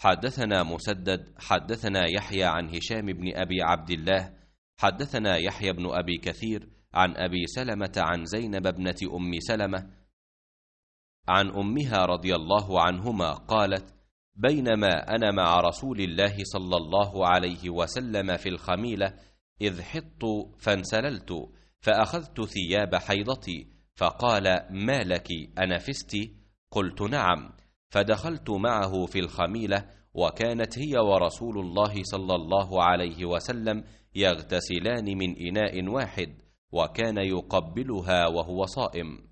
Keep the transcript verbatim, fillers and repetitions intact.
حدثنا مسدد حدثنا يحيى عن هشام بن أبي عبد الله حدثنا يحيى بن أبي كثير عن أبي سلمة عن زينب ابنة أم سلمة عن أمها رضي الله عنهما قالت: بينما أنا مع رسول الله صلى الله عليه وسلم في الخميلة إذ حطت فانسللت فأخذت ثياب حيضتي، فقال: ما لك أنفست؟ قلت: نعم. فدخلت معه في الخميلة، وكانت هي ورسول الله صلى الله عليه وسلم يغتسلان من إناء واحد، وكان يقبلها وهو صائم.